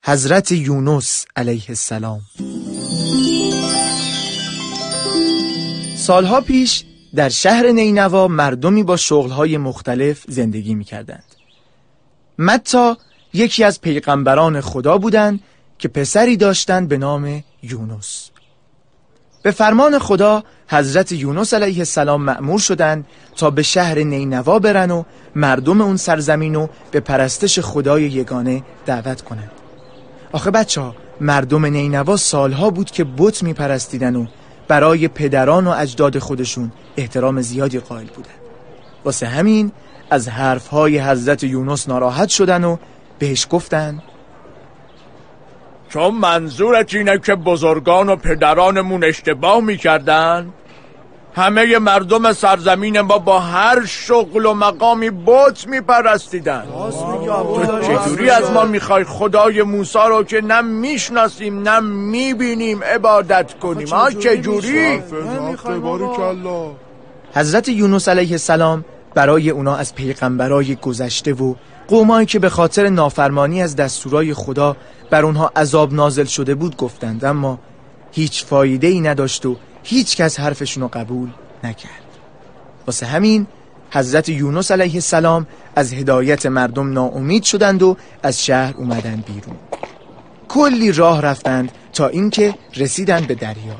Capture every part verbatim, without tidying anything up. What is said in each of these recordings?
حضرت یونس علیه السلام. سالها پیش در شهر نینوا مردمی با شغلهای مختلف زندگی می‌کردند. متی یکی از پیغمبران خدا بودند که پسری داشتند به نام یونس. به فرمان خدا حضرت یونس علیه السلام مأمور شدند تا به شهر نینوا برن و مردم اون سرزمین رو به پرستش خدای یگانه دعوت کنند. آخه بچه ها، مردم نینوا سالها بود که بت می پرستیدن و برای پدران و اجداد خودشون احترام زیادی قائل بودن. واسه همین از حرفهای حضرت یونس ناراحت شدن و بهش گفتن چون منظورت اینه که بزرگان و پدرانمون اشتباه میکردن، همه مردم سرزمین ما با هر شغل و مقامی بت میپرستیدن، تو چجوری از ما میخوای خدای موسی رو که نه میشناسیم نه میبینیم عبادت کنیم؟ ها چجوری؟ حضرت یونس علیه السلام برای اونا از پیغمبرای گذشته و قومایی که به خاطر نافرمانی از دستورای خدا بر اونها عذاب نازل شده بود گفتند، اما هیچ فایده ای نداشت و هیچ کس حرفشون رو قبول نکرد. واسه همین حضرت یونس علیه السلام از هدایت مردم ناامید شدند و از شهر اومدن بیرون. کلی راه رفتند تا اینکه رسیدند به دریا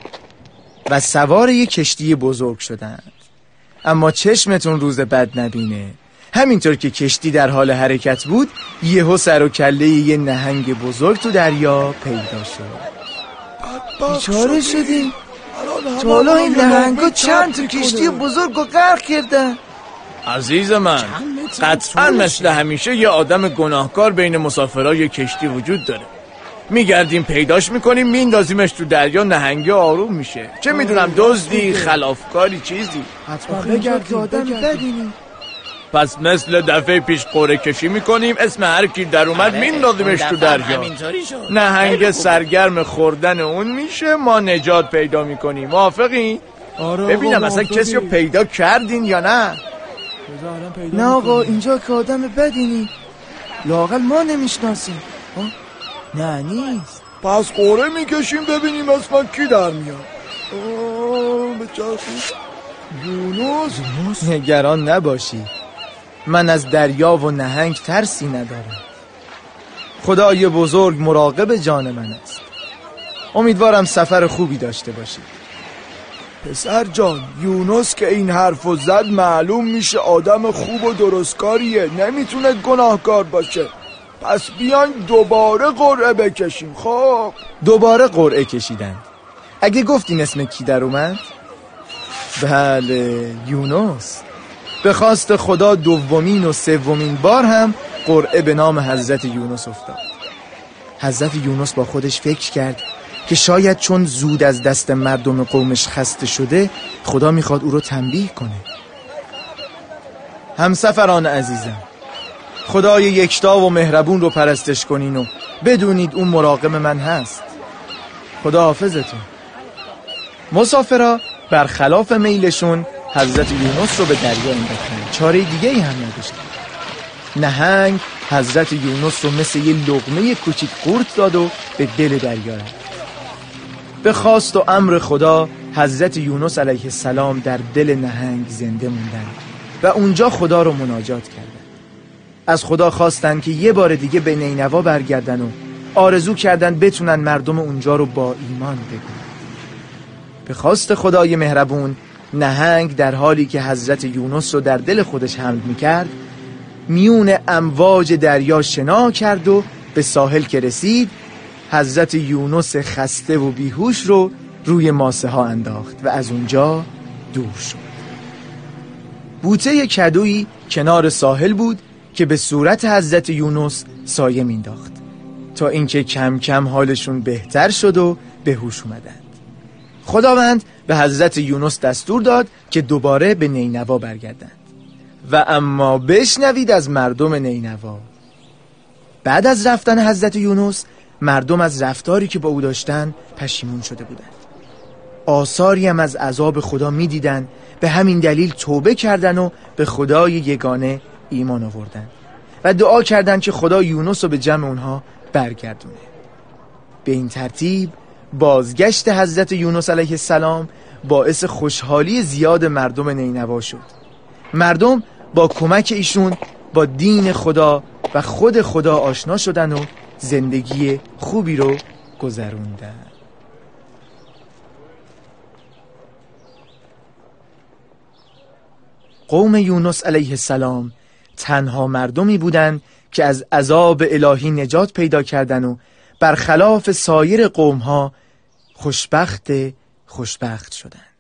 و سوار یک کشتی بزرگ شدند. اما چشمتون روز بد نبینه، همینطور که کشتی در حال حرکت بود یهو سر و کله یه نهنگ بزرگ تو دریا پیدا شد. بیچاره شدیم. تا حالا این نهنگا چند تا کشتی بزرگ رو غرق کردن. عزیز من، قطعا مثل همیشه یه آدم گناهکار بین مسافرای کشتی وجود داره. میگردیم پیداش میکنیم میندازیمش تو دریا، نهنگ آروم میشه. چه میدونم دزدی، خلافکاری، چیزی. حتما بگرد که آدم بدینی. پس مثل دفعه پیش قرعه کشی میکنیم، اسم هر کی در اومد میندازیمش تو دریا. نهنگ سرگرم خوردن اون میشه، ما نجات پیدا میکنیم. موافقین؟ ببینم اصلا کسی رو پیدا کردین یا نه؟ نه آقا، اینجا که آدم بدینی، لااقل ما نمیشناسیم. نه نیست. پس قرعه میکشیم ببینیم اسم کی در میاد. آه بچرخید. یونس. نگران نباشی، من از دریا و نهنگ ترسی ندارم. خدای بزرگ مراقب جان من است. امیدوارم سفر خوبی داشته باشید. پسر جان، یونس که این حرفو زد معلوم میشه آدم خوب و درستکاریه، نمیتونه گناهکار باشه. پس بیاین دوباره قرعه بکشیم. خب دوباره قرعه کشیدن. اگه گفتین اسم کی در اومد؟ بله، یونس. به خواست خدا دومین و سومین بار هم قرعه به نام حضرت یونس افتاد. حضرت یونس با خودش فکر کرد که شاید چون زود از دست مردم قومش خسته شده خدا میخواد او رو تنبیه کنه. همسفران عزیزم، خدای یکتا و مهربون رو پرستش کنین و بدونید اون مراقب من هست. خدا حافظتون. مسافرها برخلاف میلشون حضرت یونس رو به دریا انداختن. چاره دیگه ای هم نداشتن. نهنگ حضرت یونس رو مثل یه لقمه کوچیک قورت داد و به دل دریا رفت. به خواست و امر خدا حضرت یونس علیه السلام در دل نهنگ زنده موندن و اونجا خدا رو مناجات کردن. از خدا خواستن که یه بار دیگه به نینوا برگردن و آرزو کردن بتونن مردم اونجا رو با ایمان ببینن. به خواست خدای مهربون نهنگ در حالی که حضرت یونس رو در دل خودش حمل میکرد میون امواج دریا شنا کرد و به ساحل که رسید حضرت یونس خسته و بیهوش رو روی ماسه ها انداخت و از اونجا دور شد. بوته کدویی کنار ساحل بود که به صورت حضرت یونس سایه مینداخت تا اینکه کم کم حالشون بهتر شد و به هوش اومدند. خداوند به حضرت یونس دستور داد که دوباره به نینوا برگردند و اما بشنوید از مردم نینوا. بعد از رفتن حضرت یونس مردم از رفتاری که با او داشتن پشیمون شده بودند. آثاری هم از عذاب خدا می دیدن، به همین دلیل توبه کردن و به خدای یگانه ایمان آوردن و دعا کردند که خدا یونس رو به جمع اونها برگردونه. به این ترتیب بازگشت حضرت یونس علیه السلام باعث خوشحالی زیاد مردم نینوا شد. مردم با کمک ایشون با دین خدا و خود خدا آشنا شدن و زندگی خوبی رو گذروندن. قوم یونس علیه السلام تنها مردمی بودند که از عذاب الهی نجات پیدا کردند و برخلاف سایر قومها خوشبخت خوشبخت شدند.